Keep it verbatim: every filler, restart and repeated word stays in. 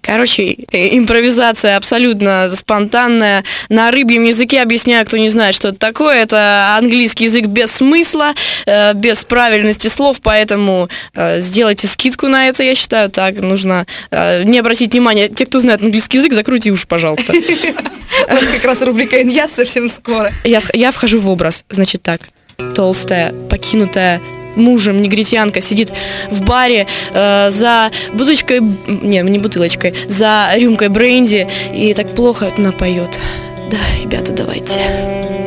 Короче, импровизация абсолютно спонтанная. На рыбьем языке, объясняю, кто не знает, что это такое. Это английский язык без смысла, без правильности слов, поэтому сделайте скидку на это, я считаю. Так, нужно не обратить внимания. Те, кто знает английский язык, закройте уши, пожалуйста. У нас как раз рубрика «Иньяс» совсем скоро. Я, я вхожу в образ. Значит так, толстая, покинутая мужем негритянка сидит в баре э, за бутылочкой, не, не бутылочкой, за рюмкой бренди, и так плохо она поет. Да, ребята, давайте.